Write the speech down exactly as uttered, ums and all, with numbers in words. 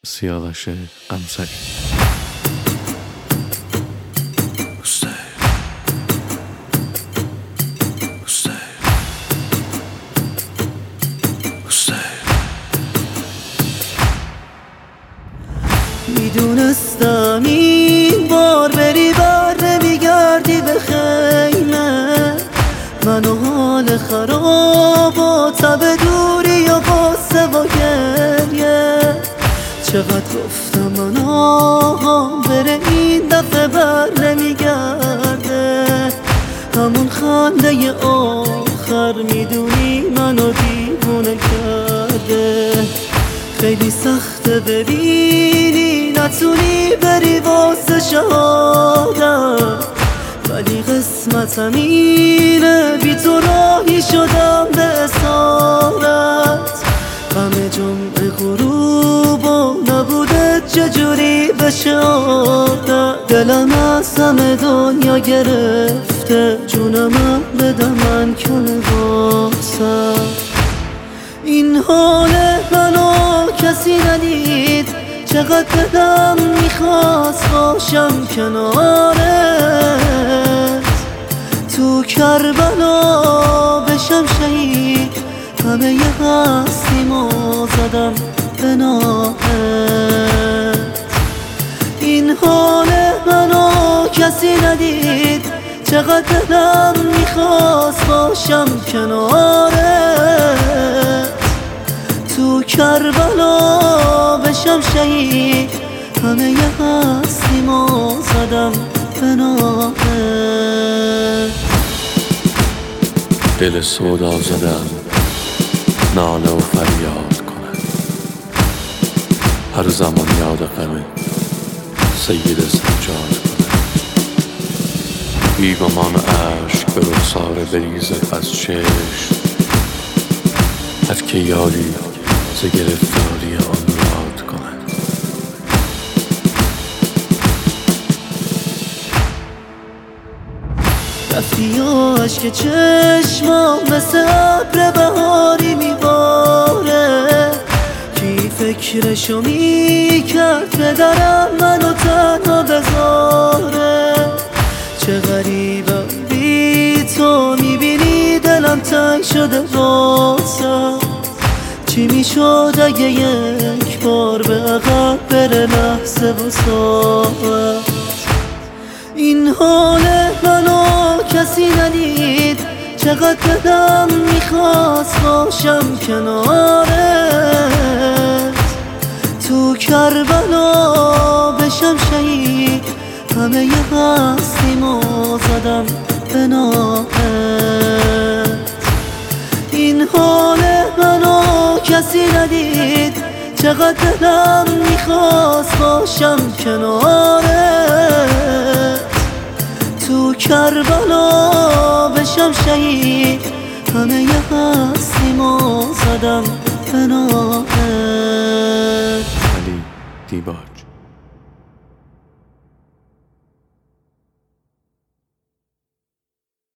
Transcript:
سیاوش قمصری. میدونستم این بار بری بر نمیگردی به خیمه، من و حال خراب و تب دوری و غصه و گریه. چقدر گفتم من آقام بره این دفعه بر نمیگرده، همون خنده آخر میدونی منو دیوونه کرده. خیلی سخته ببینی نتونی بری واسه شهادت، ولی قسمتم اینه بی تو راهی شدم به اسارت. غم جمعه غروب و نبوده چجوری بشه عادت، دلم از همه دنیا گرفته، جونم بده من کنه واسه. این حال منو کسی ندید، چقدر دلم میخواست باشم کنارت، تو کربلا بشم شهید، همه یه هستیمو زدم به ناحت. این حال منو کسی ندید، چقدر دلم میخواست باشم کنارت، تو کربلا بشم شهید، همه یه هستیمو زدم به ناحت. دل سودا زدم ناله و فریاد کنه، هر زمان یاد غم سید سجاد کنه. بی گمان عشق به رخسار بریزه از چشم، هر که یاری ز گرفتاری آن راد کنه. رفتی و عشق چشمام مثل ابر بهاری میباره، کی فکرشو میکرد پدرم منو تنها بذاره. چه غریبم بی تو میبینی دلم تنگ شده واسه، چی میشد اگه یک بار به عقب بره لحظه و ساعت. این حال منو کسی ندید، چقدر دلم میخواست باشم کنارت، تو کربلا بشم شهید، همه یه هستیمو زدم به ناحت. این حال منو کسی ندید، چقدر دلم میخواست باشم کنارت، تو کربلا بشم شهید، همه یه هستیمو زدم به ناحت. علی دیباج.